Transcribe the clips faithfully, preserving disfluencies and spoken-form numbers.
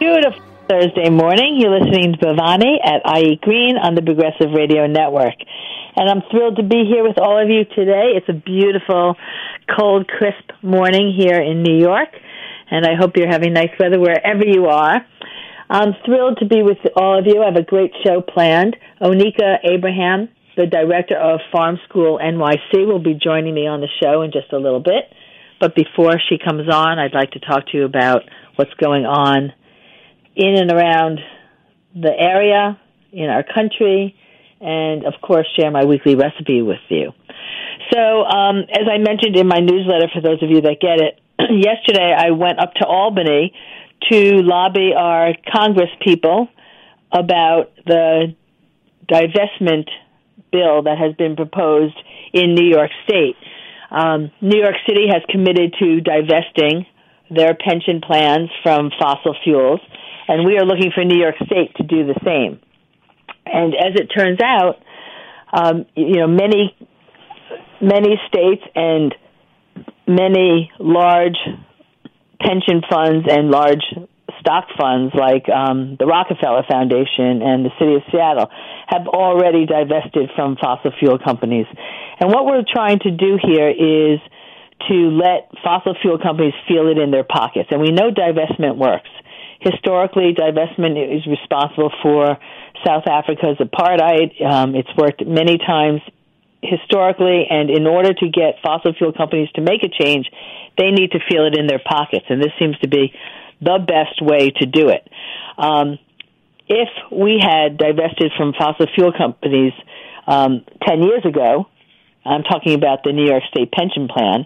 Beautiful Thursday morning. You're listening to Bhavani at I E Green on the Progressive Radio Network. And I'm thrilled to be here with all of you today. It's a beautiful, cold, crisp morning here in New York. And I hope you're having nice weather wherever you are. I'm thrilled to be with all of you. I have a great show planned. Onika Abraham, the director of Farm School N Y C, will be joining me on the show in just a little bit. But before she comes on, I'd like to talk to you about what's going on in and around the area, in our country, and, of course, share my weekly recipe with you. So, um, as I mentioned in my newsletter, for those of you that get it, yesterday I went up to Albany to lobby our Congress people about the divestment bill that has been proposed in New York State. Um, New York City has committed to divesting their pension plans from fossil fuels, and we are looking for New York State to do the same. And as it turns out, um, you know, many, many states and many large pension funds and large stock funds like um, the Rockefeller Foundation and the City of Seattle have already divested from fossil fuel companies. And what we're trying to do here is to let fossil fuel companies feel it in their pockets. And we know divestment works. Historically, divestment is responsible for South Africa's apartheid. Um, it's worked many times historically, and in order to get fossil fuel companies to make a change, they need to feel it in their pockets, and this seems to be the best way to do it. Um, if we had divested from fossil fuel companies um, ten years ago, I'm talking about the New York State pension plan,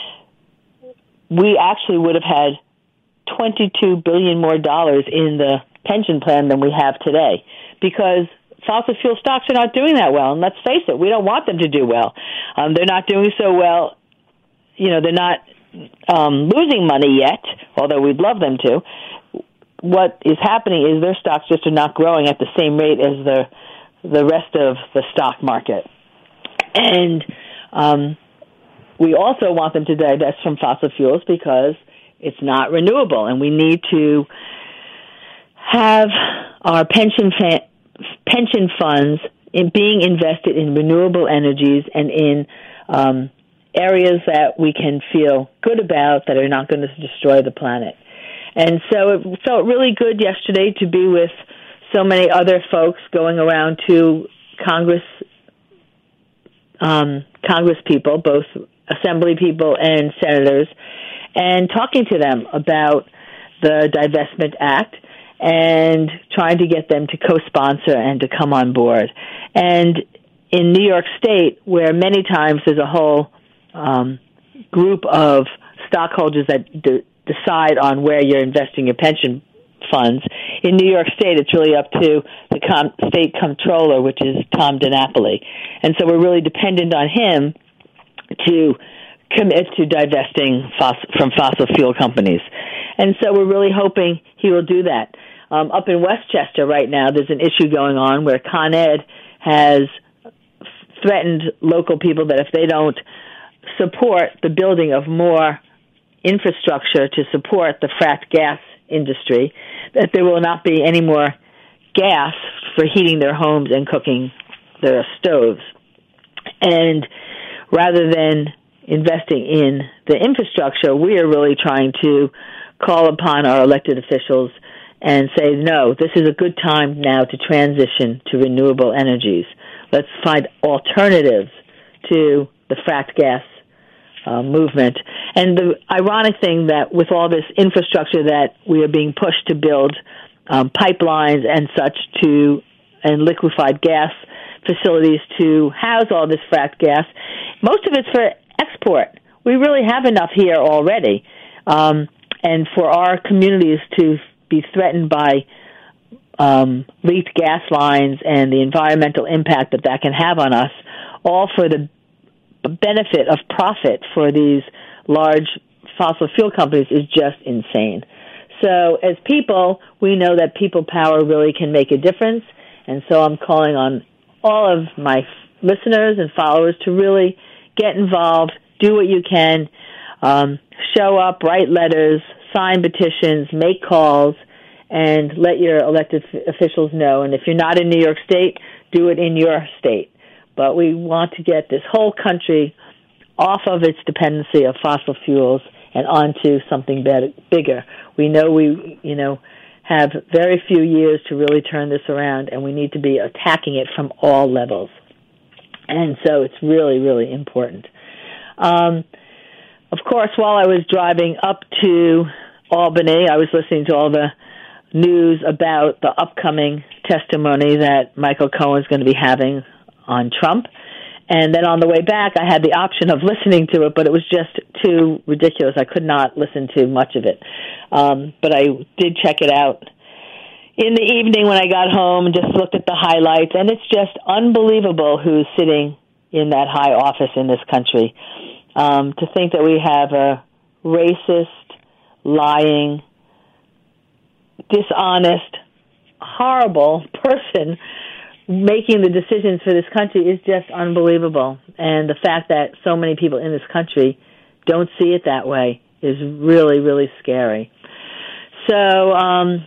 we actually would have had twenty-two billion dollars more dollars in the pension plan than we have today, because fossil fuel stocks are not doing that well. And let's face it, we don't want them to do well. Um, they're not doing so well. You know, they're not um, losing money yet, although we'd love them to. What is happening is their stocks just are not growing at the same rate as the the rest of the stock market. And um, we also want them to divest from fossil fuels because it's not renewable, and we need to have our pension fa- pension funds in being invested in renewable energies and in um, areas that we can feel good about that are not going to destroy the planet. And so it felt really good yesterday to be with so many other folks going around to Congress, um, Congress people, both Assembly people and senators, and talking to them about the Divestment Act and trying to get them to co-sponsor and to come on board. And in New York State, where many times there's a whole um, group of stockholders that de- decide on where you're investing your pension funds, in New York State it's really up to the com- state comptroller, which is Tom DiNapoli. And so we're really dependent on him to commit to divesting fos- from fossil fuel companies. And so we're really hoping he will do that. Um, up in Westchester right now, there's an issue going on where Con Ed has threatened local people that if they don't support the building of more infrastructure to support the fracked gas industry, that there will not be any more gas for heating their homes and cooking their stoves. And rather than investing in the infrastructure, we are really trying to call upon our elected officials and say, no, this is a good time now to transition to renewable energies. Let's find alternatives to the fracked gas uh, movement. And the ironic thing that with all this infrastructure that we are being pushed to build um, pipelines and such to, and liquefied gas facilities to house all this fracked gas, most of it's for export. We really have enough here already. Um, and for our communities to be threatened by um, leaked gas lines and the environmental impact that that can have on us, all for the benefit of profit for these large fossil fuel companies, is just insane. So as people, we know that people power really can make a difference, and so I'm calling on all of my listeners and followers to really get involved, do what you can, um, show up, write letters, sign petitions, make calls, and let your elected officials know. And if you're not in New York State, do it in your state. But we want to get this whole country off of its dependency of fossil fuels and onto something better, bigger. We know we, you know, have very few years to really turn this around, and we need to be attacking it from all levels. And so it's really, really important. Um, of course, while I was driving up to Albany, I was listening to all the news about the upcoming testimony that Michael Cohen is going to be having on Trump. And then on the way back, I had the option of listening to it, but it was just too ridiculous. I could not listen to much of it. Um, but I did check it out in the evening when I got home and just looked at the highlights. And it's just unbelievable who's sitting in that high office in this country. Um, to think that we have a racist, lying, dishonest, horrible person making the decisions for this country is just unbelievable. And the fact that so many people in this country don't see it that way is really, really scary. So um,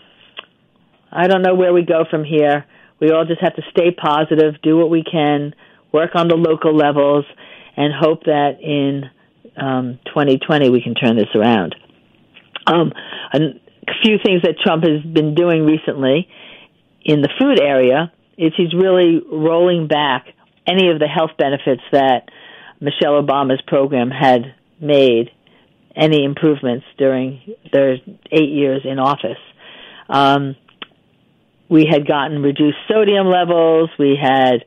I don't know where we go from here. We all just have to stay positive, do what we can, work on the local levels, and hope that in um, twenty twenty we can turn this around. Um, a few things that Trump has been doing recently in the food area is he's really rolling back any of the health benefits that Michelle Obama's program had made, any improvements during their eight years in office. Um, we had gotten reduced sodium levels. We had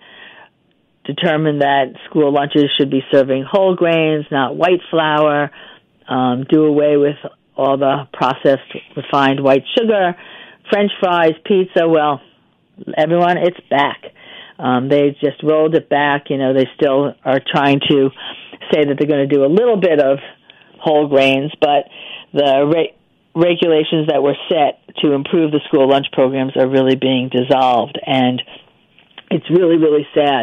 determined that school lunches should be serving whole grains, not white flour, um, do away with all the processed, refined white sugar, French fries, pizza. Well, everyone, it's back. Um, they just rolled it back. You know, they still are trying to say that they're going to do a little bit of whole grains, but the re- regulations that were set to improve the school lunch programs are really being dissolved, and it's really, really sad.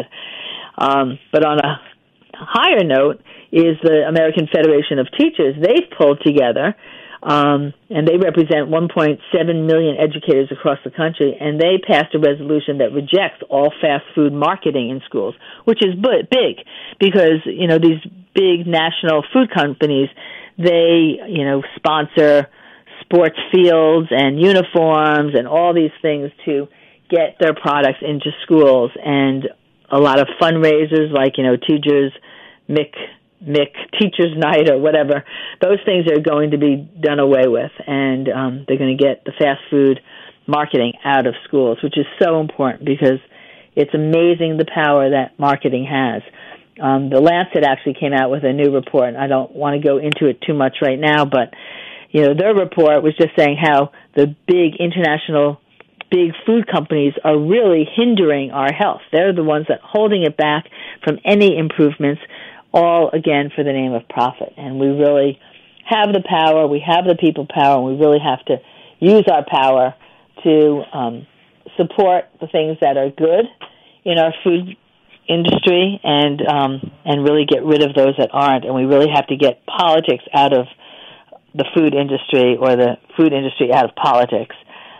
Um, but on a higher note is the American Federation of Teachers. They've pulled together, um, and they represent one point seven million educators across the country, and they passed a resolution that rejects all fast food marketing in schools, which is big because, you know, these big national food companies, they, you know, sponsor sports fields and uniforms and all these things to get their products into schools, and a lot of fundraisers like, you know, Teachers Mick Mick Teachers Night or whatever. Those things are going to be done away with, and um, they're going to get the fast food marketing out of schools, which is so important because it's amazing the power that marketing has. Um, the Lancet actually came out with a new report. I don't want to go into it too much right now, but you know, their report was just saying how the big international big food companies are really hindering our health. They're the ones that are holding it back from any improvements, all, again, for the name of profit. And we really have the power, we have the people power, and we really have to use our power to um, support the things that are good in our food industry and um, and really get rid of those that aren't. And we really have to get politics out of the food industry, or the food industry out of politics,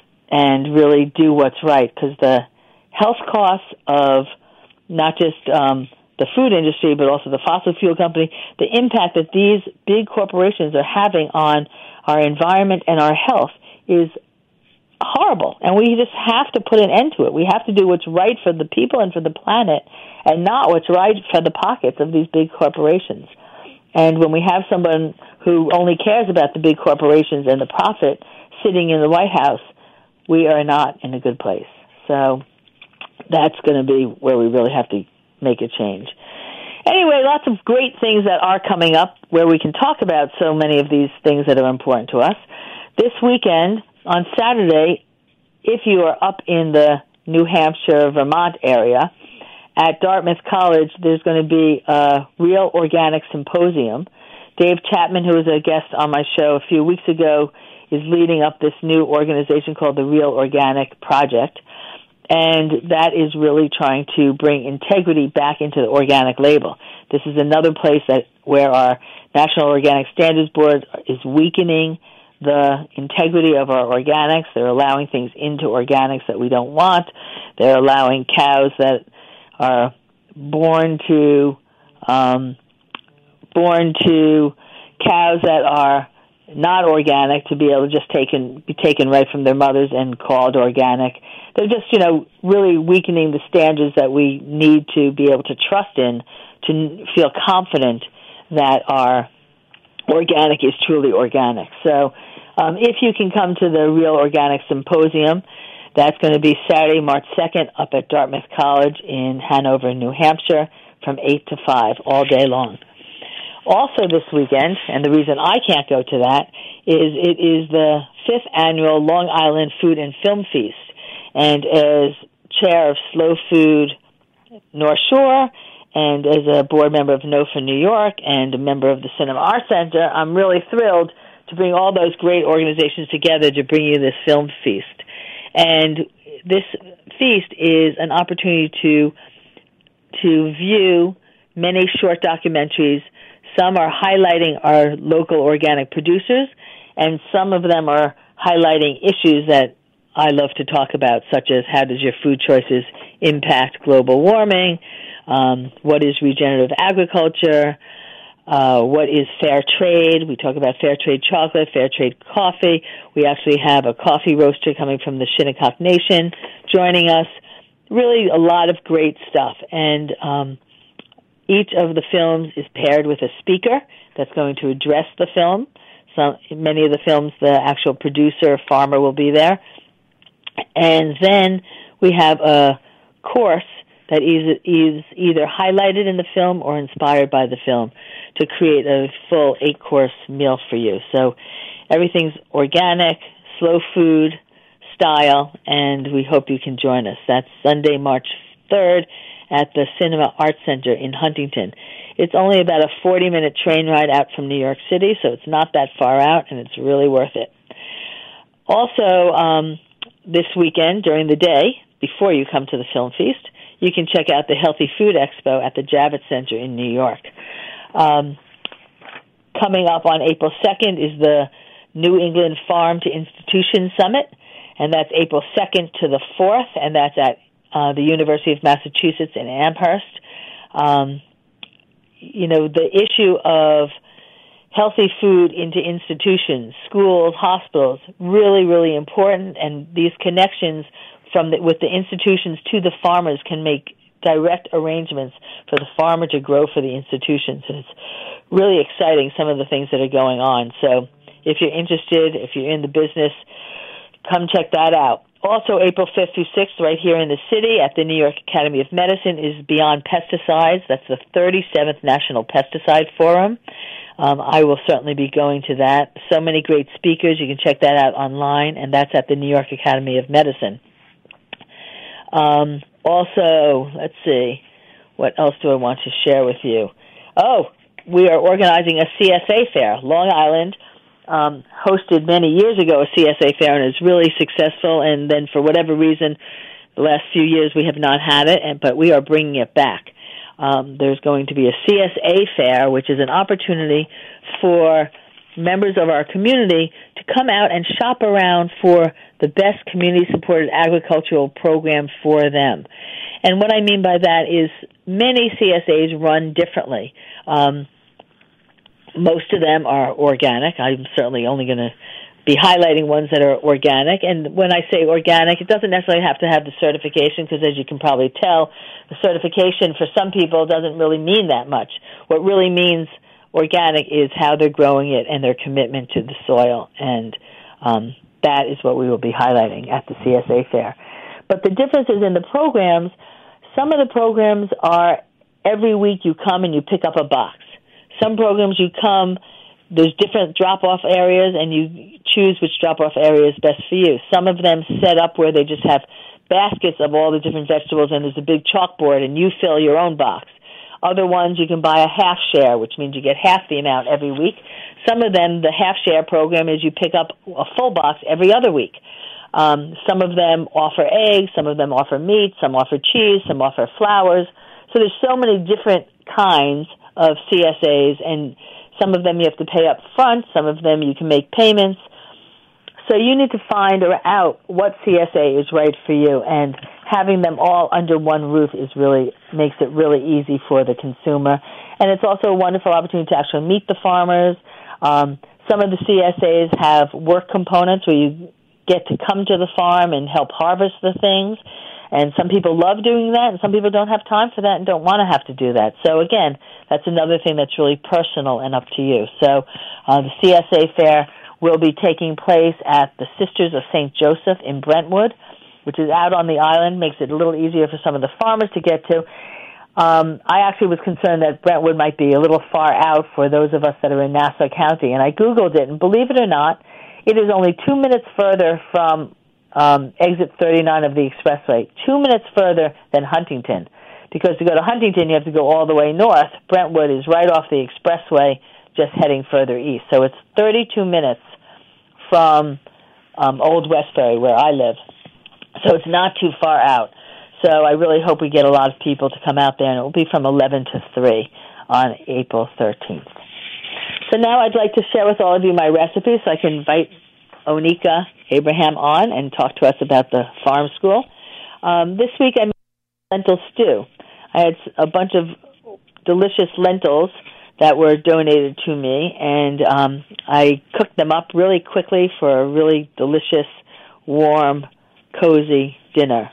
and really do what's right, because the health costs of not just um, the food industry, but also the fossil fuel company, the impact that these big corporations are having on our environment and our health is horrible, and we just have to put an end to it. We have to do what's right for the people and for the planet, and not what's right for the pockets of these big corporations. And when we have someone who only cares about the big corporations and the profit sitting in the White House, we are not in a good place. So that's going to be where we really have to make a change. Anyway, lots of great things that are coming up where we can talk about so many of these things that are important to us. This weekend, on Saturday, if you are up in the New Hampshire, Vermont area, at Dartmouth College, there's going to be a Real Organic Symposium. Dave Chapman, who was a guest on my show a few weeks ago, is leading up this new organization called the Real Organic Project, and that is really trying to bring integrity back into the organic label. This is another place that where our National Organic Standards Board is weakening the integrity of our organics. They're allowing things into organics that we don't want. They're allowing cows that are born to um, born to cows that are not organic to be able to just taken be taken right from their mothers and called organic. They're just, you know, really weakening the standards that we need to be able to trust in to feel confident that our organic is truly organic. So um, if you can come to the Real Organic Symposium, that's going to be Saturday, March second, up at Dartmouth College in Hanover, New Hampshire, from eight to five, all day long. Also this weekend, and the reason I can't go to that, is it is the fifth annual Long Island Food and Film Feast. And as chair of Slow Food North Shore, and as a board member of NOFA New York, and a member of the Cinema Arts Center, I'm really thrilled to bring all those great organizations together to bring you this film feast. And this feast is an opportunity to to view many short documentaries. Some are highlighting our local organic producers, and some of them are highlighting issues that I love to talk about, such as how does your food choices impact global warming, um, what is regenerative agriculture, uh, what is fair trade. We talk about fair trade chocolate, fair trade coffee. We actually have a coffee roaster coming from the Shinnecock Nation joining us. Really a lot of great stuff. And um, each of the films is paired with a speaker that's going to address the film. Some, many of the films, the actual producer, farmer will be there. And then we have a course that is, is either highlighted in the film or inspired by the film to create a full eight-course meal for you. So everything's organic, slow food style, and we hope you can join us. That's Sunday, March third at the Cinema Arts Center in Huntington. It's only about a forty-minute train ride out from New York City, so it's not that far out, and it's really worth it. Also, um, this weekend, during the day, before you come to the Film Feast, you can check out the Healthy Food Expo at the Javits Center in New York. Um, coming up on April second is the New England Farm to Institution Summit, and that's April second to the fourth, and that's at uh, the University of Massachusetts in Amherst. Um, you know, the issue of healthy food into institutions, schools, hospitals, really, really important, and these connections from the, with the institutions to the farmers can make direct arrangements for the farmer to grow for the institutions. And it's really exciting, some of the things that are going on. So if you're interested, if you're in the business, come check that out. Also, April fifth through sixth, right here in the city at the New York Academy of Medicine, is Beyond Pesticides. That's the thirty-seventh National Pesticide Forum. Um, I will certainly be going to that. So many great speakers. You can check that out online, and that's at the New York Academy of Medicine. Um, also, let's see, what else do I want to share with you? Oh, we are organizing a C S A fair. Long Island um, hosted many years ago a C S A fair, and it's really successful, and then for whatever reason, the last few years we have not had it, and, but we are bringing it back. Um, there's going to be a C S A fair, which is an opportunity for members of our community to come out and shop around for the best community-supported agricultural program for them. And what I mean by that is many C S As run differently. Um, most of them are organic. I'm certainly only going to be highlighting ones that are organic. And when I say organic, it doesn't necessarily have to have the certification, because as you can probably tell, the certification for some people doesn't really mean that much. What really means organic is how they're growing it and their commitment to the soil. And um, that is what we will be highlighting at the C S A fair. But the differences in the programs, some of the programs are every week you come and you pick up a box. Some programs you come, there's different drop-off areas, and you choose which drop-off area is best for you. Some of them set up where they just have baskets of all the different vegetables, and there's a big chalkboard, and you fill your own box. Other ones, you can buy a half share, which means you get half the amount every week. Some of them, the half share program is you pick up a full box every other week. Um, some of them offer eggs, some of them offer meat, some offer cheese, some offer flowers. So there's so many different kinds of C S As, and some of them you have to pay up front, some of them you can make payments. So you need to find out what C S A is right for you, and having them all under one roof is really makes it really easy for the consumer. And it's also a wonderful opportunity to actually meet the farmers. Um, some of the C S As have work components where you get to come to the farm and help harvest the things. And some people love doing that, and some people don't have time for that and don't want to have to do that. So again, that's another thing that's really personal and up to you. So uh, the C S A Fair will be taking place at the Sisters of Saint Joseph in Brentwood, which is out on the island, makes it a little easier for some of the farmers to get to. Um, I actually was concerned that Brentwood might be a little far out for those of us that are in Nassau County, and I Googled it, and believe it or not, it is only two minutes further from um, exit thirty-nine of the expressway, two minutes further than Huntington. Because to go to Huntington, you have to go all the way north. Brentwood is right off the expressway, just heading further east. So it's thirty-two minutes from um, Old Westbury, where I live. So it's not too far out. So I really hope we get a lot of people to come out there, and it will be from eleven to three on April thirteenth. So now I'd like to share with all of you my recipe so I can invite Onika Abraham on and talk to us about the farm school. Um, this week I made lentil stew. I had a bunch of delicious lentils that were donated to me, and um, I cooked them up really quickly for a really delicious, warm, cozy dinner.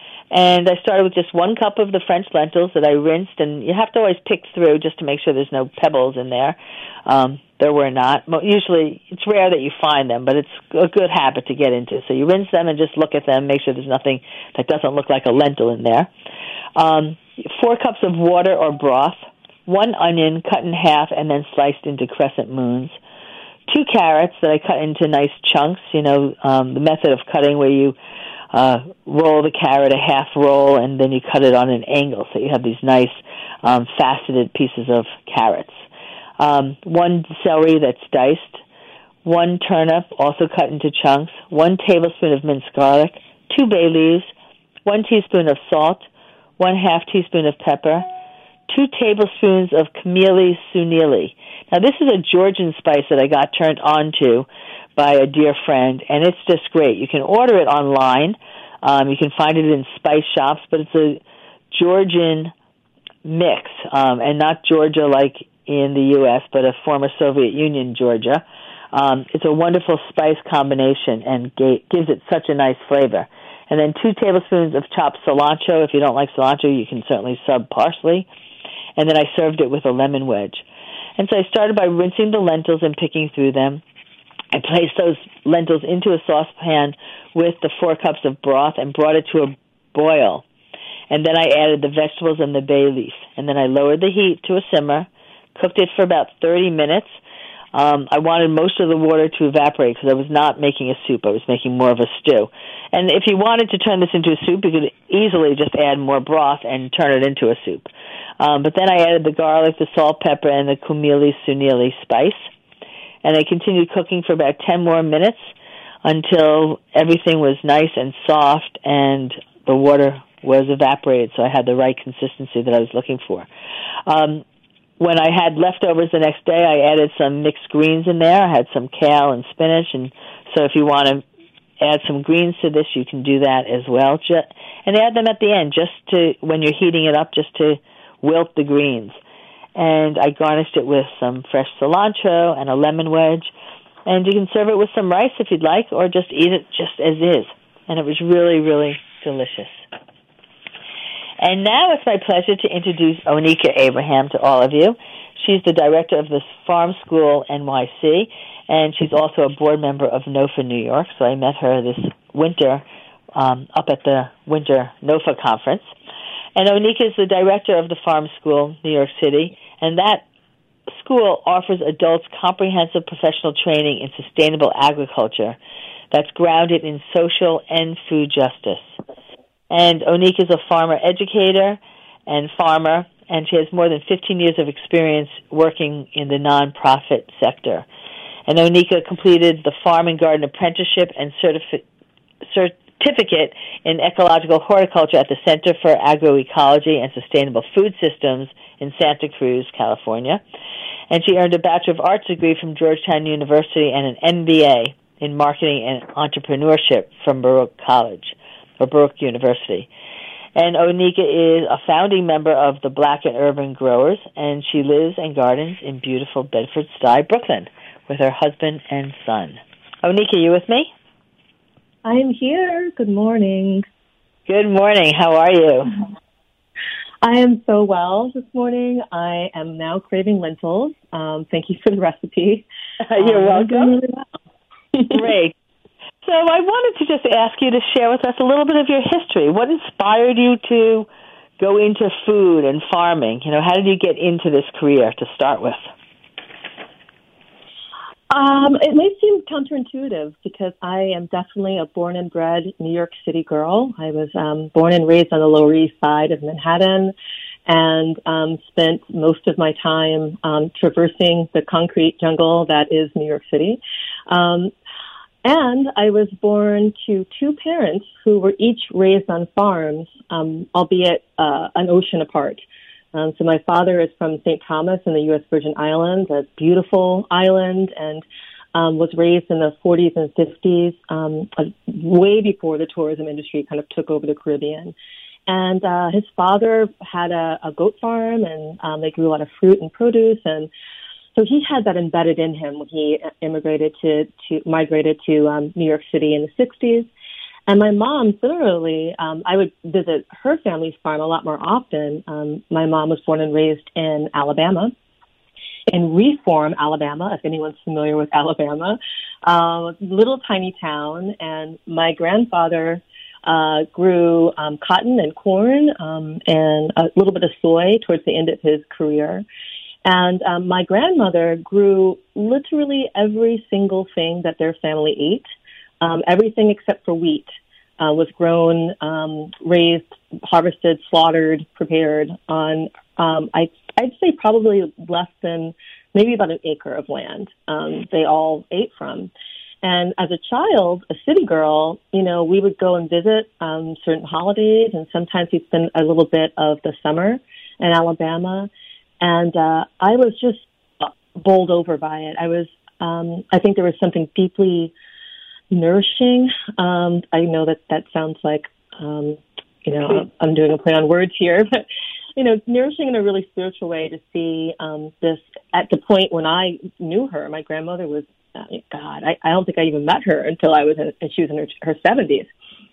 And I started with just one cup of the French lentils that I rinsed, and you have to always pick through just to make sure there's no pebbles in there. Um, there were not. Usually, it's rare that you find them, but it's a good habit to get into. So you rinse them and just look at them, make sure there's nothing that doesn't look like a lentil in there. Um, four cups of water or broth, one onion cut in half and then sliced into crescent moons, two carrots that I cut into nice chunks, you know, um, the method of cutting where you uh, roll the carrot a half roll and then you cut it on an angle so you have these nice um, faceted pieces of carrots. Um, one celery that's diced, one turnip also cut into chunks, one tablespoon of minced garlic, two bay leaves, one teaspoon of salt, one half teaspoon of pepper, two tablespoons of Camellia sunili. Now, this is a Georgian spice that I got turned on to by a dear friend, and it's just great. You can order it online. Um, you can find it in spice shops, but it's a Georgian mix, um, and not Georgia like in the U S, but a former Soviet Union Georgia. Um, it's a wonderful spice combination and ga- gives it such a nice flavor. And then two tablespoons of chopped cilantro. If you don't like cilantro, you can certainly sub parsley. And then I served it with a lemon wedge. And so I started by rinsing the lentils and picking through them. I placed those lentils into a saucepan with the four cups of broth and brought it to a boil. And then I added the vegetables and the bay leaf. And then I lowered the heat to a simmer, cooked it for about thirty minutes. Um, I wanted most of the water to evaporate because I was not making a soup. I was making more of a stew. And if you wanted to turn this into a soup, you could easily just add more broth and turn it into a soup. Um, but then I added the garlic, the salt, pepper, and the Camellia sunili spice. And I continued cooking for about ten more minutes until everything was nice and soft and the water was evaporated, so I had the right consistency that I was looking for. Um, when I had leftovers the next day, I added some mixed greens in there. I had some kale and spinach, and so if you want to add some greens to this, you can do that as well. Just, and add them at the end, just to when you're heating it up, just to wilt the greens. And I garnished it with some fresh cilantro and a lemon wedge. And you can serve it with some rice if you'd like, or just eat it just as is. And it was really, really delicious. And now it's my pleasure to introduce Onika Abraham to all of you. She's the director of the Farm School N Y C, and she's also a board member of NOFA New York. So I met her this winter um, up at the Winter NOFA Conference. And Onika is the director of the Farm School, New York City, and that school offers adults comprehensive professional training in sustainable agriculture that's grounded in social and food justice. And Onika is a farmer educator and farmer, and she has more than fifteen years of experience working in the nonprofit sector. And Onika completed the Farm and Garden Apprenticeship and certifi- certificate in ecological horticulture at the Center for Agroecology and Sustainable Food Systems in Santa Cruz, California. And she earned a Bachelor of Arts degree from Georgetown University and an M B A in marketing and entrepreneurship from Baruch College, or Baruch University. And Onika is a founding member of the Black and Urban Growers, and she lives and gardens in beautiful Bedford-Stuy, Brooklyn, with her husband and son. Onika, you with me? I'm here. Good morning. Good morning. How are you? I am so well this morning. I am now craving lentils. Um, thank you for the recipe. You're um, welcome. Really well. Great. So I wanted to just ask you to share with us a little bit of your history. What inspired you to go into food and farming? You know, how did you get into this career to start with? Um, it may seem counterintuitive because I am definitely a born and bred New York City girl. I was um, born and raised on the Lower East Side of Manhattan and um, spent most of my time um, traversing the concrete jungle that is New York City. Um, and I was born to two parents who were each raised on farms, um, albeit uh, an ocean apart. Um, so my father is from Saint Thomas in the U S Virgin Islands, a beautiful island, and um, was raised in the forties and fifties, um, way before the tourism industry kind of took over the Caribbean. And uh, his father had a, a goat farm, and um, they grew a lot of fruit and produce, and so he had that embedded in him when he immigrated to, to migrated to um, New York City in the sixties. And my mom, similarly, um, I would visit her family's farm a lot more often. Um, my mom was born and raised in Alabama, in Reform, Alabama, if anyone's familiar with Alabama, uh, little tiny town. And my grandfather uh, grew um, cotton and corn um, and a little bit of soy towards the end of his career. And um, my grandmother grew literally every single thing that their family ate. Um, everything except for wheat uh, was grown, um, raised, harvested, slaughtered, prepared on, um, I, I'd say probably less than maybe about an acre of land um, they all ate from. And as a child, a city girl, you know, we would go and visit um, certain holidays, and sometimes we'd spend a little bit of the summer in Alabama. And uh, I was just bowled over by it. I was, um, I think there was something deeply nourishing. Um, I know that that sounds like, um, you know, I'm doing a play on words here, but, you know, nourishing in a really spiritual way to see um, this at the point when I knew her. My grandmother was, uh, God, I, I don't think I even met her until I was in, she was in her, her seventies.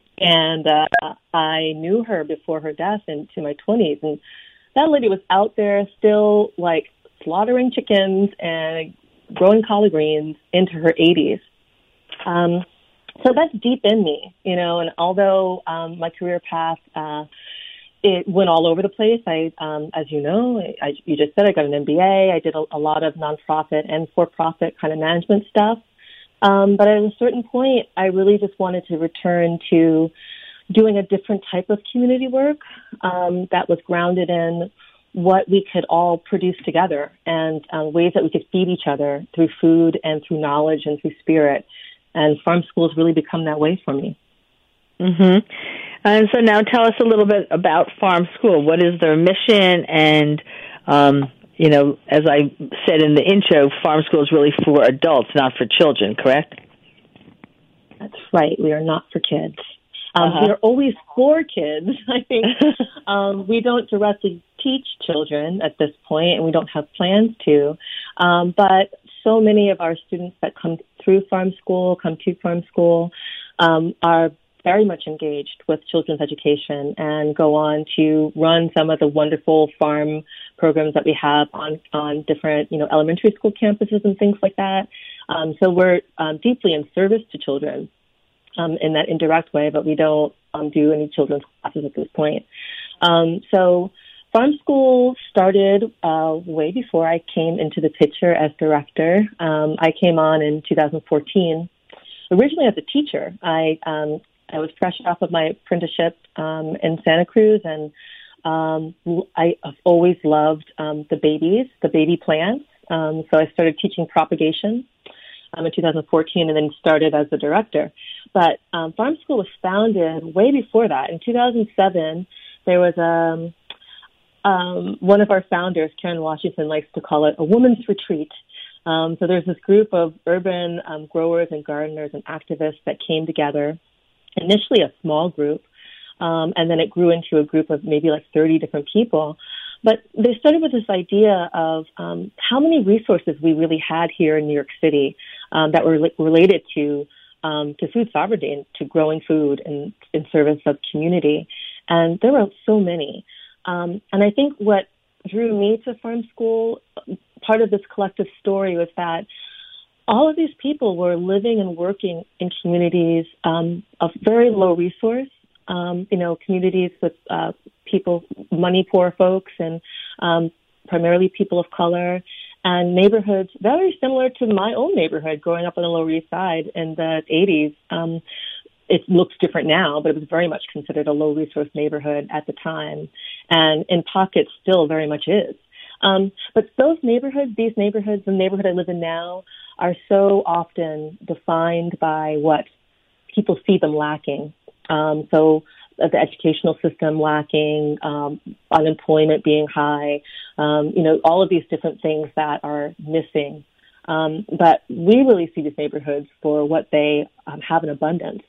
And uh, I knew her before her death into my twenties. And that lady was out there still, like, slaughtering chickens and growing collard greens into her eighties. Um, so that's deep in me, you know, and although um, my career path, uh, it went all over the place. I, um, as you know, I, you just said I got an M B A. I did a, a lot of nonprofit and for-profit kind of management stuff. Um, but at a certain point, I really just wanted to return to doing a different type of community work um, that was grounded in what we could all produce together and uh, ways that we could feed each other through food and through knowledge and through spirit. And farm schools really become that way for me. Mm-hmm. And so now tell us a little bit about Farm School. What is their mission? And, um, you know, as I said in the intro, Farm School is really for adults, not for children, correct? That's right. We are not for kids. Um, uh-huh. We are always for kids. I think um, we don't directly teach children at this point, and we don't have plans to. Um, but so many of our students that come through Farm School, come to Farm School, um, are very much engaged with children's education and go on to run some of the wonderful farm programs that we have on, on different, you know, elementary school campuses and things like that. Um, so we're um, deeply in service to children um, in that indirect way, but we don't um, do any children's classes at this point. Um, so Farm School started uh, way before I came into the picture as director. Um, I came on in two thousand fourteen, originally as a teacher. I um, I was fresh off of my apprenticeship um, in Santa Cruz, and um, I have always loved um, the babies, the baby plants. Um, so I started teaching propagation um, in two thousand fourteen, and then started as the director. But um, Farm School was founded way before that. In two thousand seven, there was a Um, one of our founders, Karen Washington, likes to call it a woman's retreat Um, so there's this group of urban um, growers and gardeners and activists that came together, initially a small group, um, and then it grew into a group of maybe like thirty different people. But they started with this idea of um, how many resources we really had here in New York City um, that were li- related to um, to food sovereignty and to growing food in, in service of community. And there were so many. Um, and I think what drew me to farm school, part of this collective story, was that all of these people were living and working in communities um, of very low resource, um, you know, communities with uh, people, money poor folks, and um, primarily people of color, and neighborhoods very similar to my own neighborhood growing up on the Lower East Side in the eighties. Um, it looks different now, but it was very much considered a low resource neighborhood at the time, and in pockets still very much is. Um, but those neighborhoods, these neighborhoods, the neighborhood I live in now, are so often defined by what people see them lacking. Um, so uh, the educational system lacking, um, unemployment being high, um, you know, all of these different things that are missing. Um, but we really see these neighborhoods for what they um, have in abundance.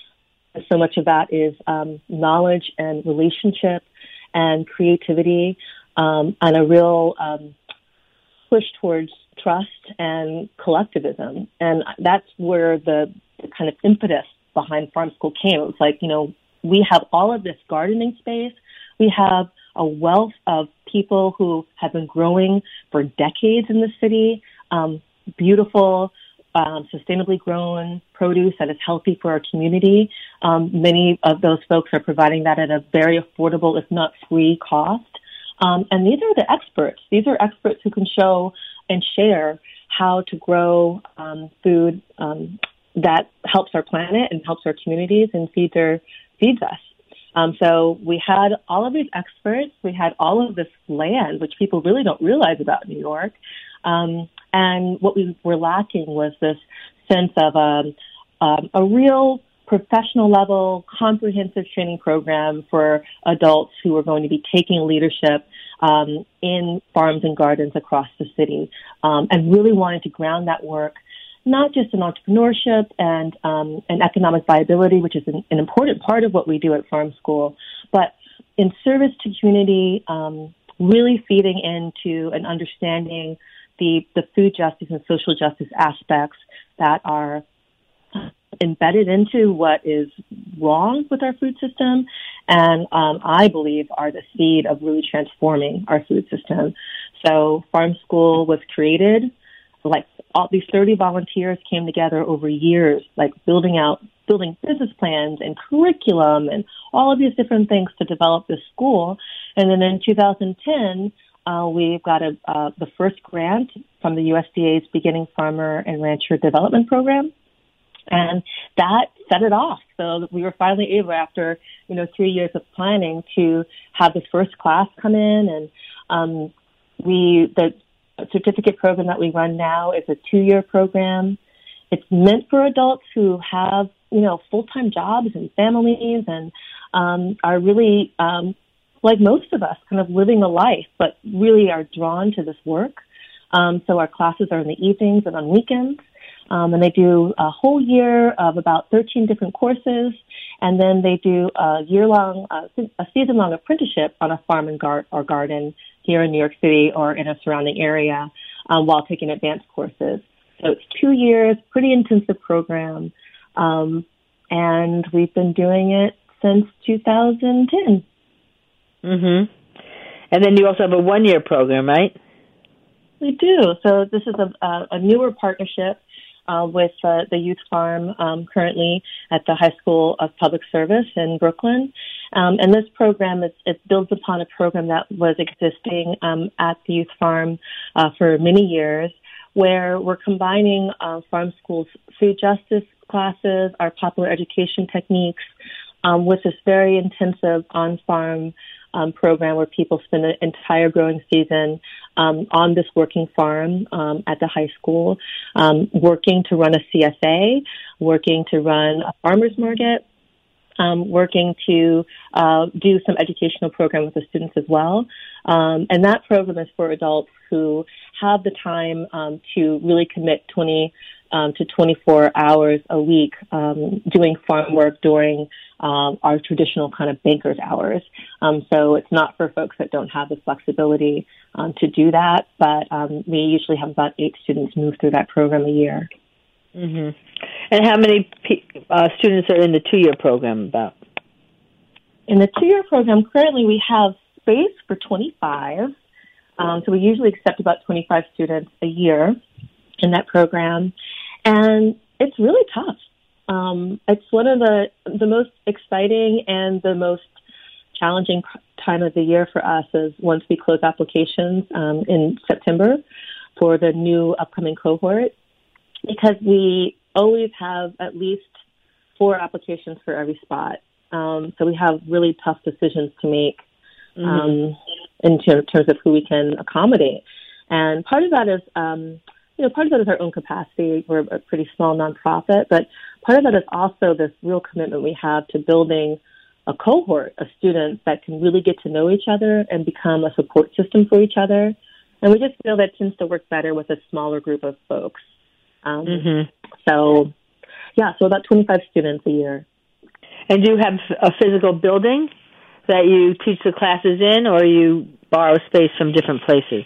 So much of that is um, knowledge and relationship and creativity, um, and a real um, push towards trust and collectivism. And that's where the, the kind of impetus behind Farm School came. It was like, you know, we have all of this gardening space. We have a wealth of people who have been growing for decades in the city, um, beautiful, um, sustainably grown produce that is healthy for our community. Um, many of those folks are providing that at a very affordable, if not free cost. Um, and these are the experts. These are experts who can show and share how to grow um, food um, that helps our planet and helps our communities and feeds our, feeds us. Um, so we had all of these experts. We had all of this land, which people really don't realize about New York. Um, and what we were lacking was this sense of um, um, a real professional level, comprehensive training program for adults who are going to be taking leadership um, in farms and gardens across the city, um, and really wanted to ground that work not just in entrepreneurship and um, and economic viability, which is an, an important part of what we do at Farm School, but in service to community, um, really feeding into and understanding the, the food justice and social justice aspects that are embedded into what is wrong with our food system, and um, I believe are the seed of really transforming our food system. So Farm School was created, like all these thirty volunteers came together over years, like building out, building business plans and curriculum and all of these different things to develop this school. And then in two thousand ten, uh, we got a, uh, the first grant from the U S D A's Beginning Farmer and Rancher Development Program. And that set it off. So we were finally able, after, you know, three years of planning, to have this first class come in. And um, we, the certificate program that we run now is a two-year program. It's meant for adults who have, you know, full-time jobs and families and um, are really, um, like most of us, kind of living a life, but really are drawn to this work. Um, so our classes are in the evenings and on weekends. Um, and they do a whole year of about thirteen different courses, and then they do a year-long, uh, a season-long apprenticeship on a farm and gar- or garden here in New York City or in a surrounding area um, while taking advanced courses. So it's two years, pretty intensive program, um, and we've been doing it since two thousand ten. Mm-hmm. And then you also have a one-year program, right? We do. So this is a, a, a newer partnership Uh, with uh, the Youth Farm um, currently at the High School of Public Service in Brooklyn. Um, and this program is, it builds upon a program that was existing um, at the Youth Farm uh, for many years, where we're combining uh, Farm School's food justice classes, our popular education techniques, um, with this very intensive on-farm Um, program where people spend an entire growing season um, on this working farm um, at the high school, um, working to run a C S A, working to run a farmer's market, um, working to uh, do some educational program with the students as well. Um, and that program is for adults who have the time um, to really commit twenty um, to twenty-four hours a week um, doing farm work during um, our traditional kind of banker's hours. Um, so it's not for folks that don't have the flexibility um, to do that, but um, we usually have about eight students move through that program a year. Mm-hmm. And how many uh, students are in the two-year program about? In the two-year program, currently we have space for twenty-five. Um, so we usually accept about twenty-five students a year in that program. And it's really tough. Um, it's one of the, the most exciting and the most challenging time of the year for us is once we close applications um, in September for the new upcoming cohort, because we always have at least four applications for every spot. Um, so we have really tough decisions to make um, mm-hmm. in ter- terms of who we can accommodate. And part of that is, um, you know, part of that is our own capacity. We're a pretty small nonprofit, but part of that is also this real commitment we have to building a cohort of students that can really get to know each other and become a support system for each other. And we just feel that tends to work better with a smaller group of folks. Um, mm-hmm. So, yeah, so about twenty-five students a year. And do you have a physical building that you teach the classes in, or you borrow space from different places?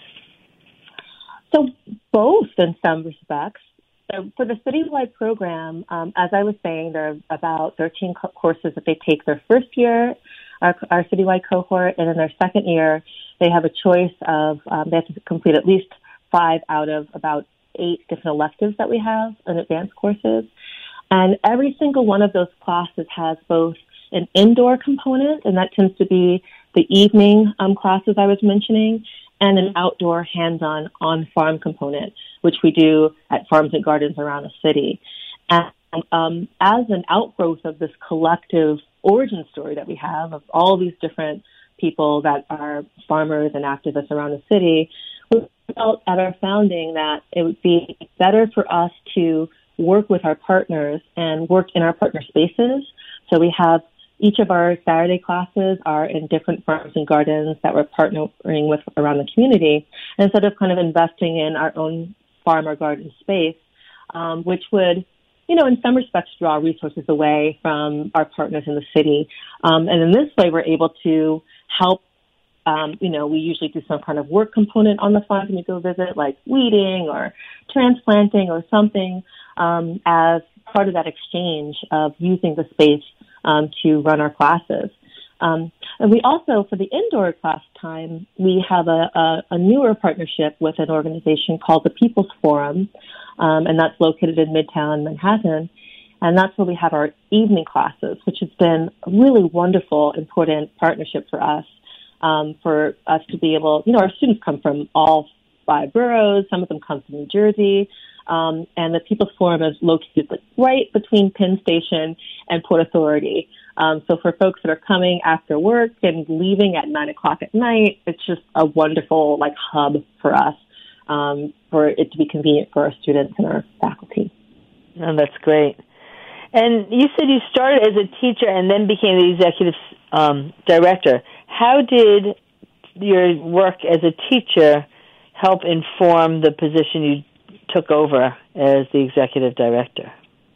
So both in some respects. So for the citywide program, um, as I was saying, there are about thirteen co- courses that they take their first year, our, our citywide cohort, and in their second year, they have a choice of, um, they have to complete at least five out of about eight different electives that we have in advanced courses. And every single one of those classes has both an indoor component, and that tends to be the evening um, classes I was mentioning, and an outdoor hands-on on-farm component, which we do at farms and gardens around the city. And um, as an outgrowth of this collective origin story that we have of all these different people that are farmers and activists around the city, we felt at our founding that it would be better for us to work with our partners and work in our partner spaces. So we have each of our Saturday classes are in different farms and gardens that we're partnering with around the community. And instead of kind of investing in our own farm or garden space, um, which would, you know, in some respects draw resources away from our partners in the city. Um, and in this way, we're able to help, um, you know, we usually do some kind of work component on the farm when we go visit, like weeding or transplanting or something, um, as part of that exchange of using the space Um, to run our classes. Um, and we also, for the indoor class time, we have a, a, a newer partnership with an organization called the People's Forum, um, and that's located in Midtown Manhattan. And that's where we have our evening classes, which has been a really wonderful, important partnership for us, um, for us to be able, you know, our students come from all five boroughs. Some of them come from New Jersey. Um, and the People's Forum is located right between Penn Station and Port Authority. Um, so for folks that are coming after work and leaving at nine o'clock at night, it's just a wonderful like hub for us, um, for it to be convenient for our students and our faculty. Oh, that's great. And you said you started as a teacher and then became the executive um, director. How did your work as a teacher help inform the position you took over as the executive director?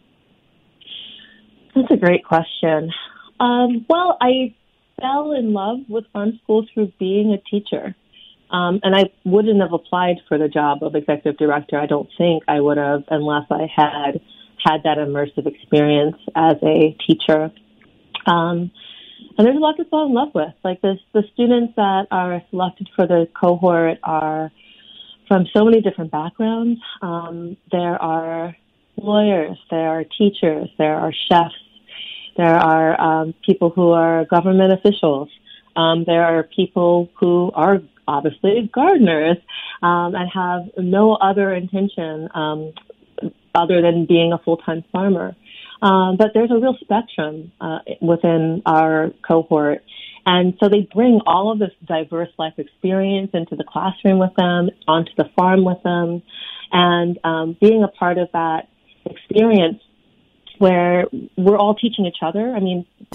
That's a great question. Um, well, I fell in love with farm school through being a teacher. Um, and I wouldn't have applied for the job of executive director. I don't think I would have unless I had had that immersive experience as a teacher. Um, and there's a lot to fall in love with. Like this, the students that are selected for the cohort are from so many different backgrounds. Um, there are lawyers, there are teachers, there are chefs, there are um, people who are government officials, um, there are people who are obviously gardeners um, and have no other intention um, other than being a full-time farmer. Um, but there's a real spectrum uh, within our cohort. And so they bring all of this diverse life experience into the classroom with them, onto the farm with them, and um, being a part of that experience where we're all teaching each other. I mean,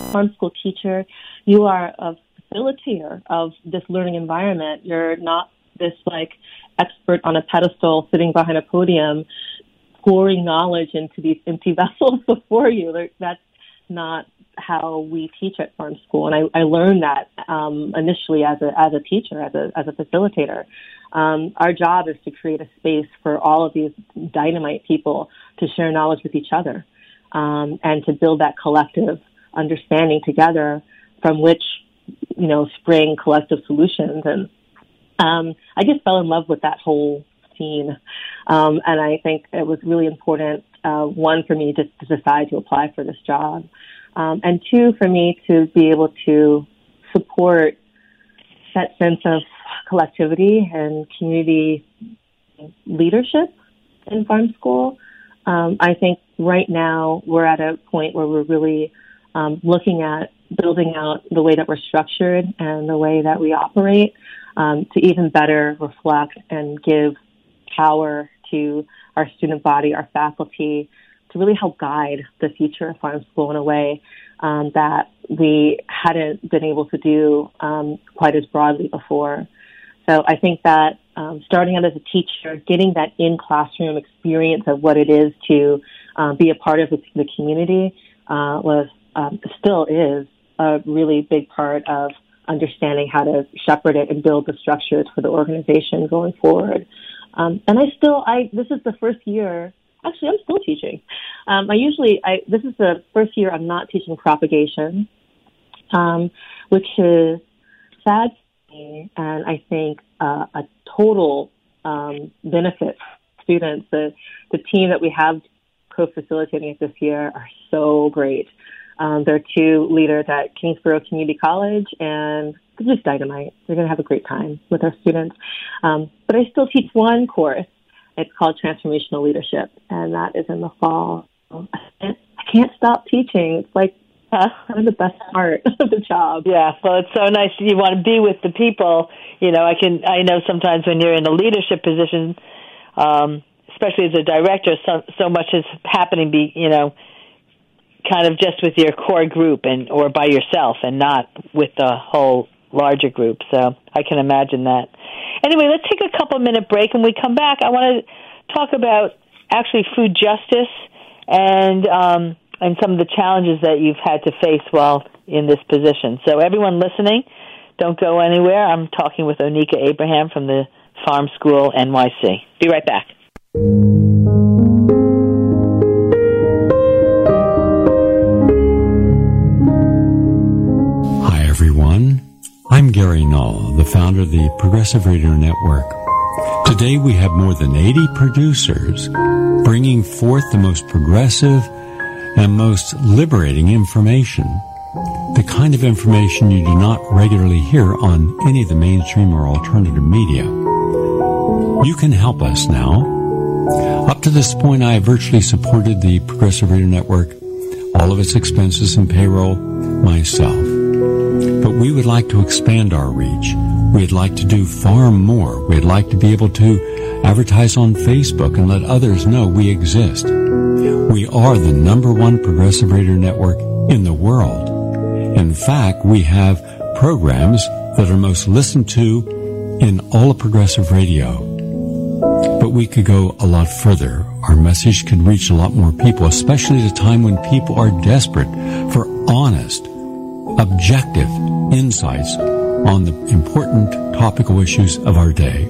farm school teacher, you are a facilitator of this learning environment. You're not this like expert on a pedestal sitting behind a podium pouring knowledge into these empty vessels before you. Like, that's not how we teach at farm school. And I, I learned that um, initially as a as a teacher, as a as a facilitator. Um, our job is to create a space for all of these dynamite people to share knowledge with each other, um, and to build that collective understanding together from which, you know, spring collective solutions. And um, I just fell in love with that whole scene. Um, and I think it was really important, uh, one, for me just to decide to apply for this job. Um, and two, for me to be able to support that sense of collectivity and community leadership in farm school. Um, I think right now we're at a point where we're really um, looking at building out the way that we're structured and the way that we operate um, to even better reflect and give power to our student body, our faculty, to really help guide the future of farm school in a way um, that we hadn't been able to do um, quite as broadly before. So I think that um, starting out as a teacher, getting that in-classroom experience of what it is to uh, be a part of the, the community uh, was um, still is a really big part of understanding how to shepherd it and build the structures for the organization going forward. Um, and I still, I this is the first year. Actually, I'm still teaching. Um, I usually, I this is the first year I'm not teaching propagation, um, which is sad for me, and I think uh, a total um, benefit for students. The the team that we have co-facilitating it this year are so great. Um, there are two leaders at Kingsborough Community College, and they're just dynamite. They're going to have a great time with our students. Um, but I still teach one course. It's called Transformational Leadership, and that is in the fall. I can't, I can't stop teaching. It's like uh, kind of the best part of the job. Yeah, well, it's so nice. You want to be with the people. You know, I can. I know sometimes when you're in a leadership position, um, especially as a director, so, so much is happening. Be you know. kind of just with your core group and or by yourself and not with the whole larger group. So I can imagine that. Anyway, let's take a couple minute break. When we come back, I want to talk about actually food justice and um, and some of the challenges that you've had to face while in this position. So everyone listening, don't go anywhere. I'm talking with Onika Abraham from the Farm School N Y C. Be right back. Everyone, I'm Gary Null, the founder of the Progressive Radio Network. Today we have more than eighty producers bringing forth the most progressive and most liberating information, the kind of information you do not regularly hear on any of the mainstream or alternative media. You can help us now. Up to this point, I have virtually supported the Progressive Radio Network, all of its expenses and payroll, myself. But we would like to expand our reach. We'd like to do far more. We'd like to be able to advertise on Facebook and let others know we exist. We are the number one progressive radio network in the world. In fact, we have programs that are most listened to in all of progressive radio. But we could go a lot further. Our message can reach a lot more people, especially at a time when people are desperate for honest, objective insights on the important topical issues of our day.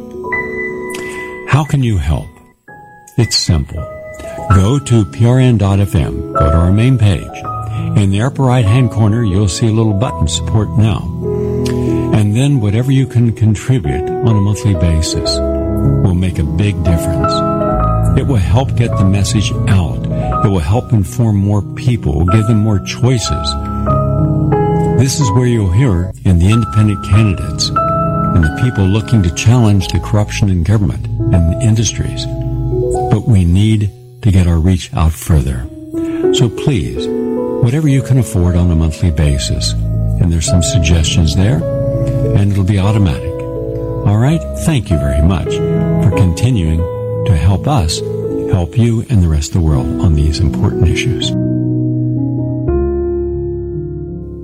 How can you help? It's simple. Go to P R N dot F M. Go to our main page. In the upper right-hand corner, you'll see a little button, Support Now. And then whatever you can contribute on a monthly basis will make a big difference. It will help get the message out. It will help inform more people. It will give them more choices. This is where you'll hear in the independent candidates and the people looking to challenge the corruption in government and industries. But we need to get our reach out further. So please, whatever you can afford on a monthly basis, and there's some suggestions there, and it'll be automatic. All right? Thank you very much for continuing to help us help you and the rest of the world on these important issues.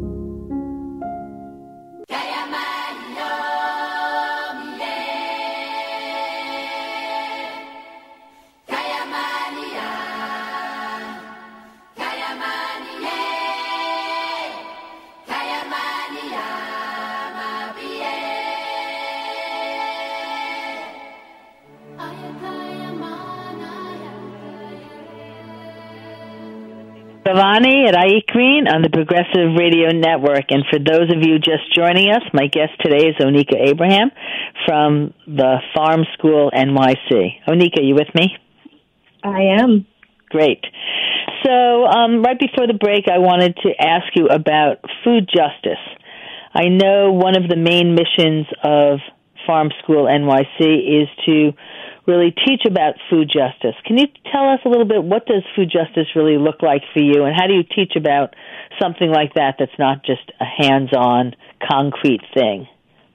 Bhavani at I Eat Green on the Progressive Radio Network. And for those of you just joining us, my guest today is Onika Abraham from the Farm School N Y C. Onika, you with me? I am. Great. So um, right before the break, I wanted to ask you about food justice. I know one of the main missions of Farm School N Y C is to really teach about food justice. Can you tell us a little bit, what does food justice really look like for you, and how do you teach about something like that that's not just a hands-on, concrete thing?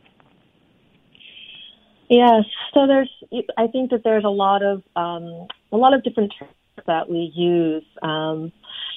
Yes, so there's, I think that there's a lot of um, a lot of different terms that we use um,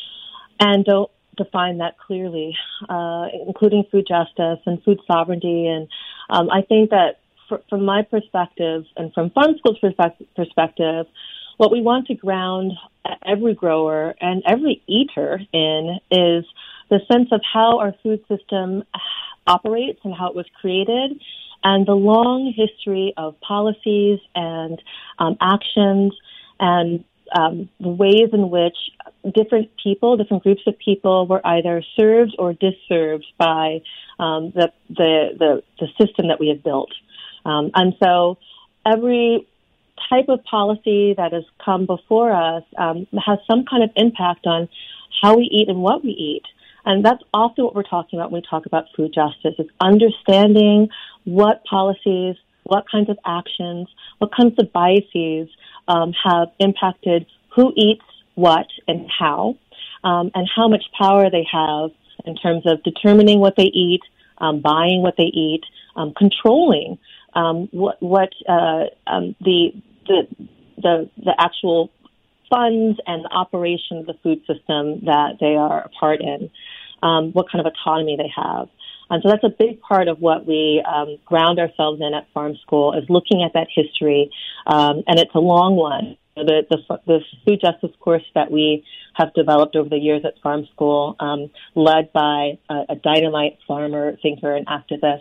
and don't define that clearly, uh, including food justice and food sovereignty. And um, I think that for, from my perspective and from Farm School's perspective, what we want to ground every grower and every eater in is the sense of how our food system operates and how it was created, and the long history of policies and um, actions and um, the ways in which different people, different groups of people were either served or disserved by um, the, the, the, the system that we have built. Um, and so every type of policy that has come before us um, has some kind of impact on how we eat and what we eat. And that's also what we're talking about when we talk about food justice, is understanding what policies, what kinds of actions, what kinds of biases um, have impacted who eats what and how, um, and how much power they have in terms of determining what they eat, um, buying what they eat, um, controlling um, what, what uh, um, the, the the the actual funds and the operation of the food system that they are a part in, um, what kind of autonomy they have. And so that's a big part of what we um, ground ourselves in at Farm School, is looking at that history, um, and it's a long one. The, the, the food justice course that we have developed over the years at Farm School, um, led by a, a dynamite farmer, thinker, and activist,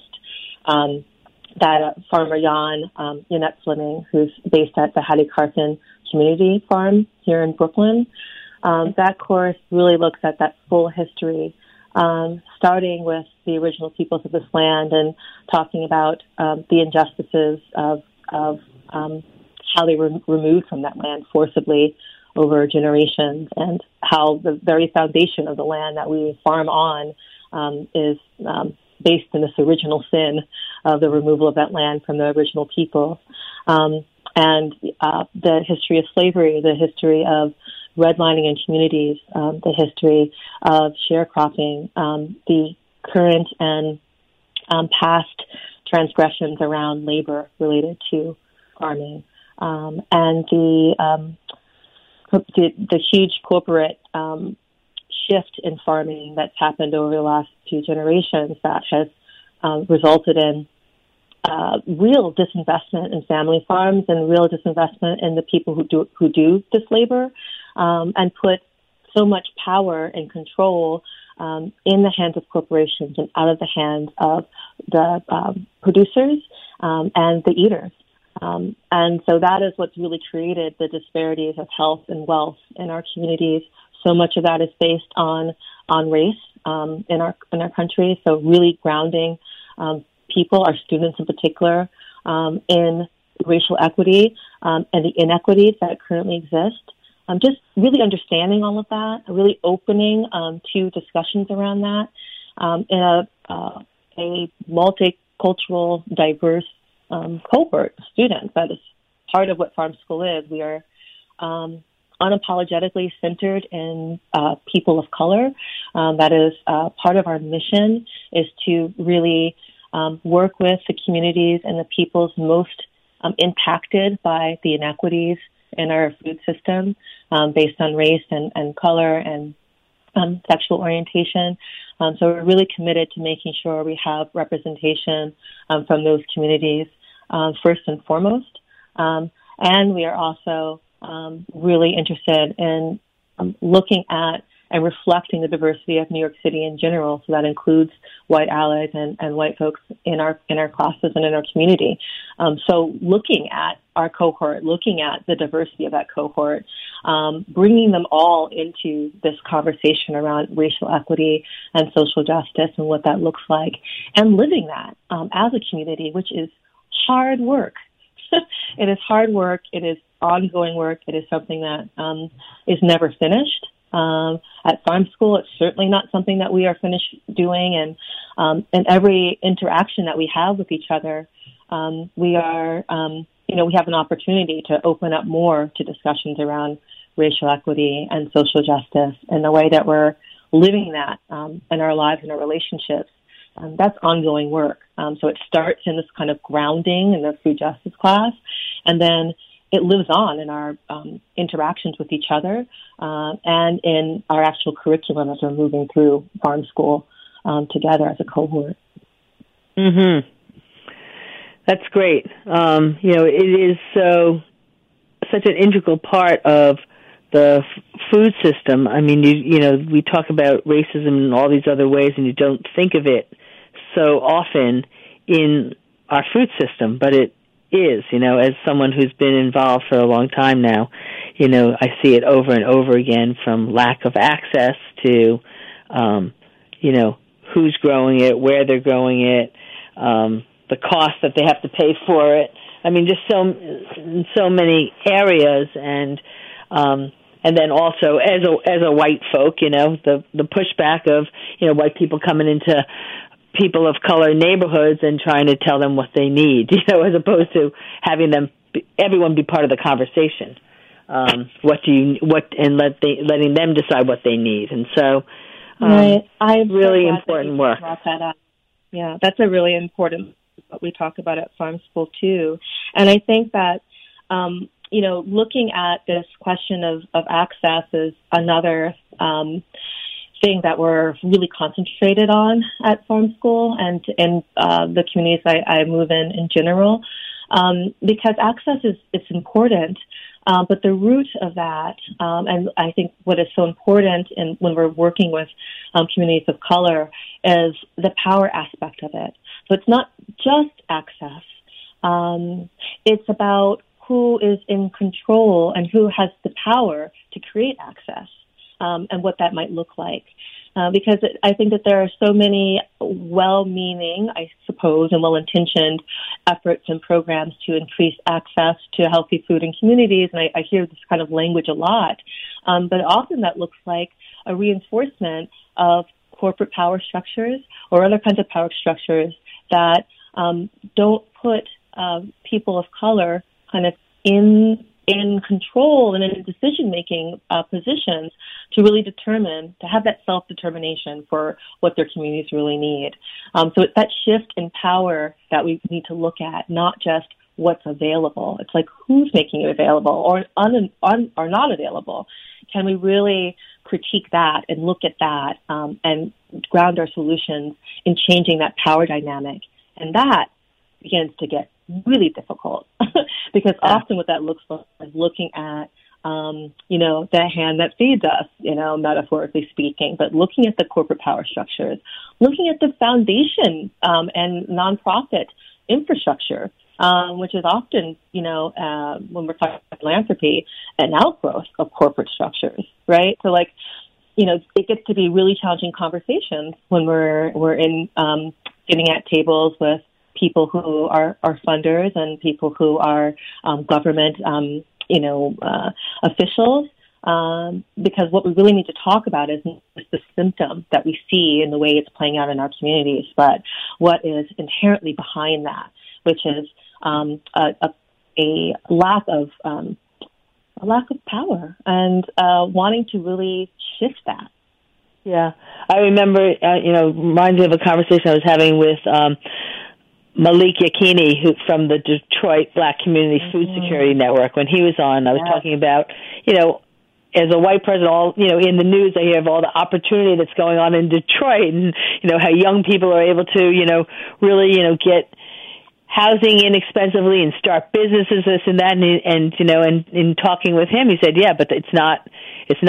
um, that uh, farmer Jan, um, Yannette Fleming, who's based at the Hattie Carson Community Farm here in Brooklyn. Um, that course really looks at that full history, um, starting with the original peoples of this land and talking about um, the injustices of, of um, how they were removed from that land forcibly over generations, and how the very foundation of the land that we farm on um, is um, based in this original sin of the removal of that land from the original people. Um, and uh, the history of slavery, the history of redlining in communities, um, the history of sharecropping, um, the current and um, past transgressions around labor related to farming, um, and the, um, the the huge corporate um, shift in farming that's happened over the last few generations that has um, resulted in uh, real disinvestment in family farms and real disinvestment in the people who do who do this labor, um, and put so much power and control um, in the hands of corporations and out of the hands of the um, producers um, and the eaters. Um, and so that is what's really created the disparities of health and wealth in our communities. So much of that is based on on race um, in our in our country. So really grounding um, people, our students in particular, um, in racial equity um, and the inequities that currently exist. Um, just really understanding all of that, really opening um, to discussions around that um, in a uh, a multicultural, diverse um, cohort of students. That is part of what Farm School is. We are um, unapologetically centered in uh, people of color. Um, that is uh, part of our mission, is to really um, work with the communities and the peoples most um, impacted by the inequities in our food system um, based on race and, and color and um, sexual orientation. Um, so we're really committed to making sure we have representation um, from those communities uh, first and foremost. Um, and we are also um, really interested in um, looking at and reflecting the diversity of New York City in general. So that includes white allies and, and white folks in our in our classes and in our community. Um, so looking at our cohort, looking at the diversity of that cohort, um, bringing them all into this conversation around racial equity and social justice and what that looks like, and living that um, as a community, which is hard work. It is hard work. It is ongoing work. It is something that um, is never finished. Um, at Farm School, it's certainly not something that we are finished doing. And um, in every interaction that we have with each other, um, we are, um, you know, we have an opportunity to open up more to discussions around racial equity and social justice and the way that we're living that um, in our lives and our relationships. Um, that's ongoing work. Um, so it starts in this kind of grounding in the food justice class, and then it lives on in our um, interactions with each other uh, and in our actual curriculum as we're moving through Farm School um, together as a cohort. Mm-hmm. That's great. Um, you know, it is so such an integral part of the f- food system. I mean, you you know, we talk about racism in all these other ways, and you don't think of it so often in our food system, but it is, you know, as someone who's been involved for a long time now, you know, I see it over and over again, from lack of access to, um, you know, who's growing it, where they're growing it, um, the cost that they have to pay for it. I mean, just so in so many areas, and um, and then also as a as a white folk, you know, the the pushback of, you know, white people coming into people of color neighborhoods and trying to tell them what they need, you know, as opposed to having them, everyone be part of the conversation. Um, what do you, what, and let they, letting them decide what they need. And so, um, right. I'm really so important work. That up. Yeah, that's a really important, what we talk about at Farm School too. And I think that, um, you know, looking at this question of, of access is another, um, thing that we're really concentrated on at Farm School and in uh, the communities I, I move in in general, um, because access is it's important, uh, but the root of that, um, and I think what is so important in, when we're working with um, communities of color, is the power aspect of it. So it's not just access. Um, it's about who is in control and who has the power to create access. Um, and what that might look like. Uh, because it, I think that there are so many well-meaning, I suppose, and well-intentioned efforts and programs to increase access to healthy food in communities, and I, I hear this kind of language a lot. Um, but often that looks like a reinforcement of corporate power structures or other kinds of power structures that um, don't put uh, people of color kind of in in control and in decision-making uh, positions to really determine, to have that self-determination for what their communities really need. Um, so it's that shift in power that we need to look at, not just what's available. It's like who's making it available or un, un, or not available. Can we really critique that and look at that um, and ground our solutions in changing that power dynamic? And that begins to get really difficult because yeah. often what that looks like is looking at, um, you know, the hand that feeds us, you know, metaphorically speaking, but looking at the corporate power structures, looking at the foundation um, and nonprofit infrastructure, um, which is often, you know, uh, when we're talking about philanthropy, an outgrowth of corporate structures, right? So, like, you know, it gets to be really challenging conversations when we're we're in um, sitting at tables with people who are, are funders and people who are um, government, um, you know, uh, officials, um, because what we really need to talk about is the symptom that we see in the way it's playing out in our communities, but what is inherently behind that, which is um, a, a, a lack of um, a lack of power and uh, wanting to really shift that. Yeah, I remember, uh, you know, reminds me of a conversation I was having with um, Malik Yakini, who from the Detroit Black Community Food mm-hmm. Security Network. When he was on, I was yeah. talking about, you know, as a white person, all, you know, in the news, I hear of all the opportunity that's going on in Detroit and, you know, how young people are able to, you know, really, you know, get housing inexpensively and start businesses, this and that. And, and you know, and in talking with him, he said, yeah, but it's not, it's not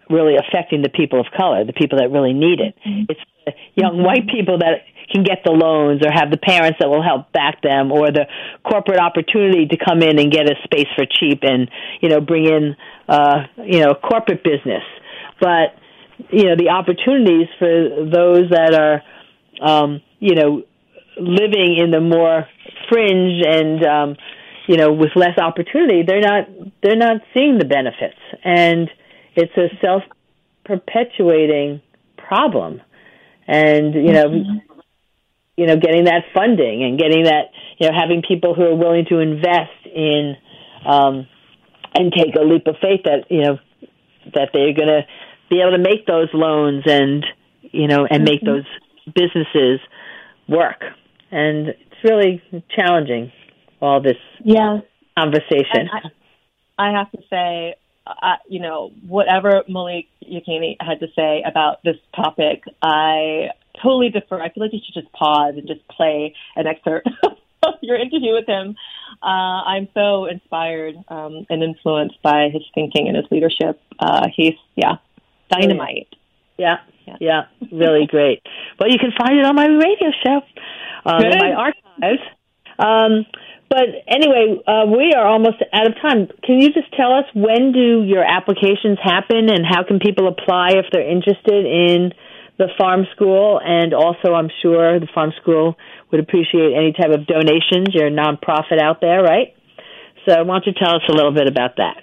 really affecting the people of color, the people that really need it. Mm-hmm. It's the young mm-hmm. white people that can get the loans or have the parents that will help back them, or the corporate opportunity to come in and get a space for cheap and, you know, bring in, uh, you know, corporate business. But, you know, the opportunities for those that are, um, you know, living in the more fringe and, um, you know, with less opportunity, they're not, they're not seeing the benefits. And it's a self-perpetuating problem. And, you know, mm-hmm. you know, getting that funding and getting that, you know, having people who are willing to invest in, um, and take a leap of faith that, you know, that they're going to be able to make those loans and, you know, and make those businesses work. And it's really challenging, all this yeah. conversation. I, I have to say, uh, you know, whatever Malik Yaqini had to say about this topic, I totally defer. I feel like you should just pause and just play an excerpt of your interview with him. Uh, I'm so inspired um, and influenced by his thinking and his leadership. Uh, he's, yeah, dynamite. Yeah, yeah, yeah, really great. Well, you can find it on my radio show, um, in my archives. Um, but anyway, uh, we are almost out of time. Can you just tell us, when do your applications happen, and how can people apply if they're interested in the farm school? And also, I'm sure the farm school would appreciate any type of donations. You're a nonprofit out there, right? So why don't you tell us a little bit about that?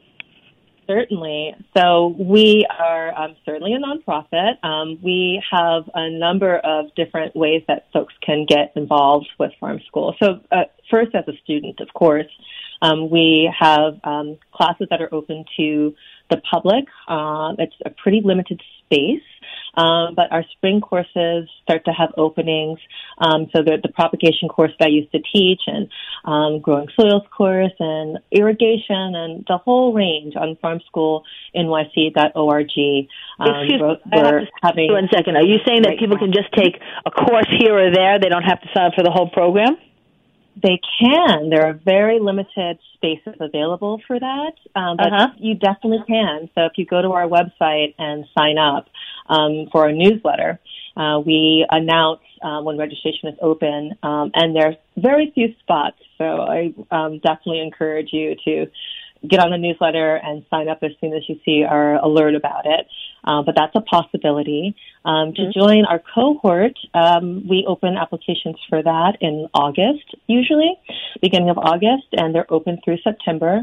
Certainly. So we are um, certainly a nonprofit. Um, we have a number of different ways that folks can get involved with farm school. So uh, first, as a student, of course, um, we have um, classes that are open to the public. Uh, it's a pretty limited space. Um, but our spring courses start to have openings. Um, so the, the propagation course that I used to teach, and um, growing soils course, and irrigation, and the whole range on farm school N Y C dot org. Um, Excuse we're, me, I have to having one second. Are you saying that right people now. can just take a course here or there? They don't have to sign up for the whole program? They can. There are very limited spaces available for that, um, but uh-huh. you definitely can. So if you go to our website and sign up um, for our newsletter, uh, we announce uh, when registration is open, um, and there are very few spots. So I um, definitely encourage you to get on the newsletter and sign up as soon as you see our alert about it. Uh, but that's a possibility. Um, to mm-hmm. join our cohort, um, we open applications for that in August, usually, beginning of August, and they're open through September.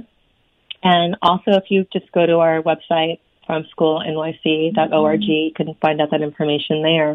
And also, if you just go to our website, farm school N Y C dot org, mm-hmm. you can find out that information there.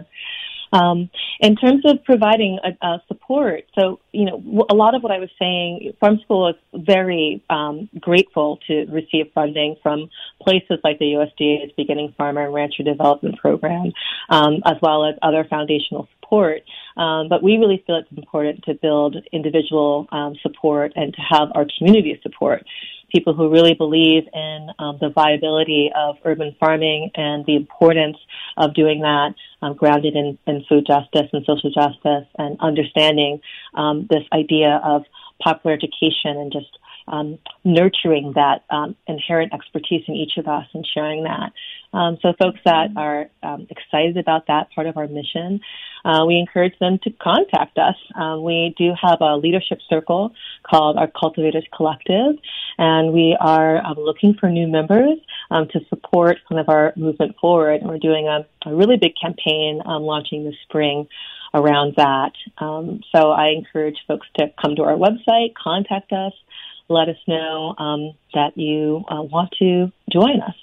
Um, in terms of providing a, a support, so, you know, a lot of what I was saying, Farm School is very um, grateful to receive funding from places like the U S D A's Beginning Farmer and Rancher Development Program, um, as well as other foundational support. Um, but we really feel it's important to build individual um, support and to have our community support. People who really believe in um, the viability of urban farming and the importance of doing that, um, grounded in, in food justice and social justice, and understanding um, this idea of popular education and just um, nurturing that um, inherent expertise in each of us and sharing that. Um, so folks that are um, excited about that part of our mission, uh, we encourage them to contact us. Um, we do have a leadership circle called our Cultivators Collective, and we are um, looking for new members um, to support kind of our movement forward. And we're doing a, a really big campaign um, launching this spring around that. Um, so I encourage folks to come to our website, contact us, let us know um, that you uh, want to join us.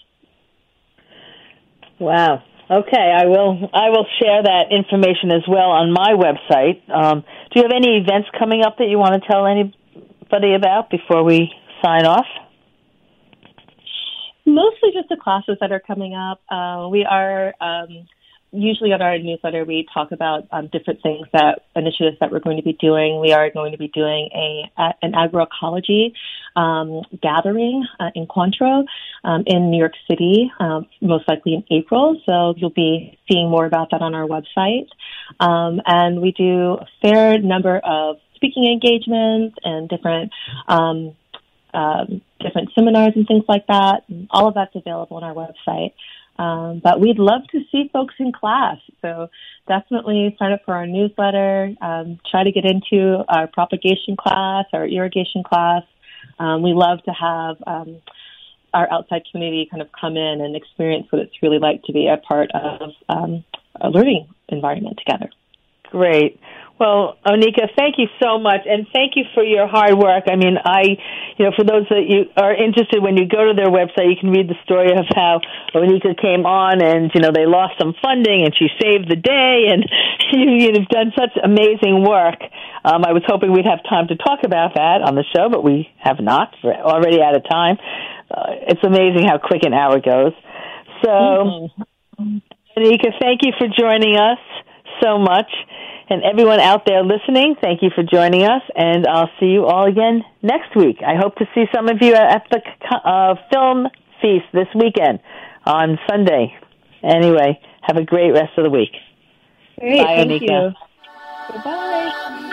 Wow. Okay, I will. I will share that information as well on my website. Um, do you have any events coming up that you want to tell anybody about before we sign off? Mostly just the classes that are coming up. Uh, we are um, usually on our newsletter, we talk about um, different things, that initiatives that we're going to be doing. We are going to be doing a, a an agroecology um, gathering uh, in Cointreau um, in New York City, um, most likely in April. So you'll be seeing more about that on our website. Um, and we do a fair number of speaking engagements and different um um, different seminars and things like that. And all of that's available on our website. Um, but we'd love to see folks in class. So definitely sign up for our newsletter, um, try to get into our propagation class, our irrigation class. Um, we love to have um, our outside community kind of come in and experience what it's really like to be a part of um, a learning environment together. Great. Well, Onika, thank you so much, and thank you for your hard work. I mean, I, you know, for those that you are interested, when you go to their website, you can read the story of how Onika came on, and you know they lost some funding, and she saved the day, and you, you've done such amazing work. Um, I was hoping we'd have time to talk about that on the show, but we have not. We're already out of time. Uh, it's amazing how quick an hour goes. So, mm-hmm. Onika, thank you for joining us so much. And everyone out there listening, thank you for joining us, and I'll see you all again next week. I hope to see some of you at the uh, film feast this weekend on Sunday. Anyway, have a great rest of the week. Great, Bye, thank Onika. you. Goodbye.